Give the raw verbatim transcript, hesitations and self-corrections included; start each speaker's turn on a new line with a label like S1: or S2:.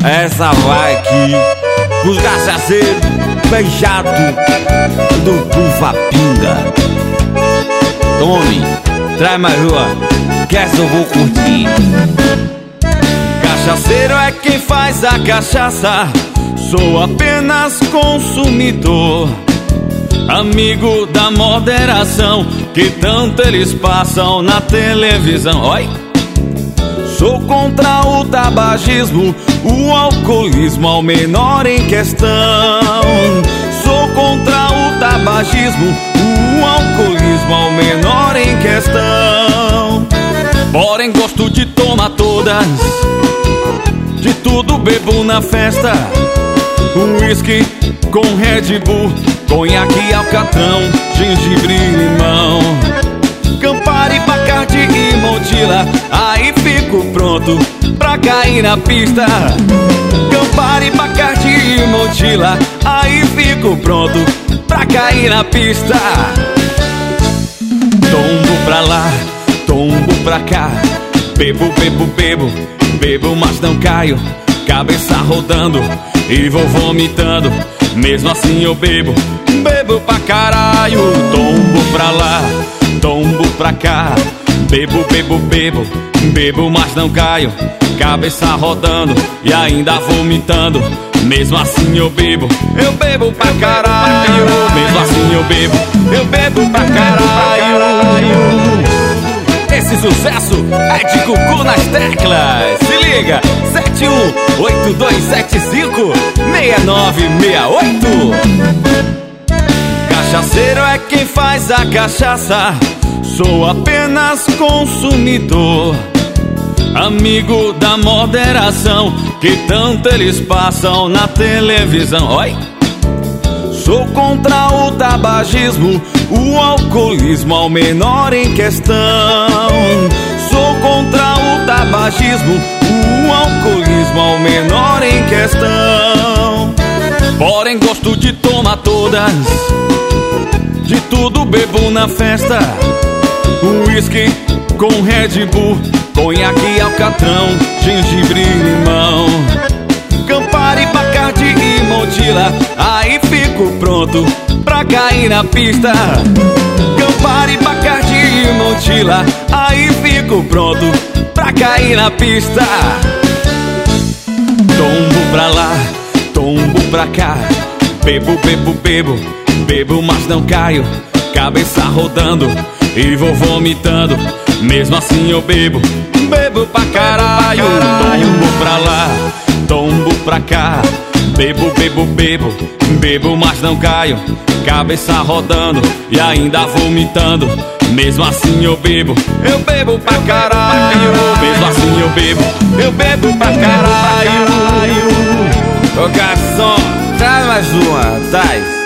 S1: Essa vai aqui os cachaceiros beijados do Pufa Pinga. Tome, traz mais rua, que essa eu vou curtir. Cachaceiro é quem faz a cachaça, sou apenas consumidor. Amigo da moderação, que tanto eles passam na televisão. Oi? Sou contra o tabagismo, o alcoolismo ao menor em questão. Sou contra o tabagismo, o alcoolismo ao menor em questão. Porém gosto de tomar todas, de tudo bebo na festa. Uísque com Red Bull, conhaque, alcatrão, gengibre e limão. Campari, Bacardi e Montila, aí fico pronto pra cair na pista. Campari, Bacardi e Montila, aí fico pronto pra cair na pista. Tombo pra lá, tombo pra cá, bebo, bebo, bebo, bebo, mas não caio. Cabeça rodando e vou vomitando, mesmo assim eu bebo, bebo pra caralho. Tombo pra lá, tombo pra cá, bebo, bebo, bebo, bebo, mas não caio. Cabeça rodando e ainda vomitando, mesmo assim eu bebo, eu bebo pra caralho. Mesmo assim eu bebo, eu bebo pra caralho. Esse sucesso é de Cucu nas teclas. Se liga, sete um oito dois sete cinco seis nove seis oito. Cachaceiro é quem faz a cachaça, sou apenas consumidor. Amigo da moderação, que tanto eles passam na televisão. Oi? Sou contra o tabagismo, o alcoolismo ao menor em questão. Sou contra o tabagismo, o alcoolismo ao menor em questão. Porém gosto de tomar todas, de tudo bebo na festa. Uísque com Red Bull, conhaque, alcatrão, gengibre e limão. Campari, Bacardi e Montila, aí fico pronto pra cair na pista. Campari, Bacardi e Montila, aí fico pronto pra cair na pista. Tombo pra lá, tombo pra cá, bebo, bebo, bebo, bebo, mas não caio. Cabeça rodando e vou vomitando, mesmo assim eu bebo, bebo pra caralho. Tombo pra lá, tombo pra cá, bebo, bebo, bebo, bebo, mas não caio. Cabeça rodando e ainda vomitando, mesmo assim eu bebo, eu bebo pra caralho. Mesmo assim eu bebo, eu bebo pra caralho. Ô garçom, traz mais uma, traz.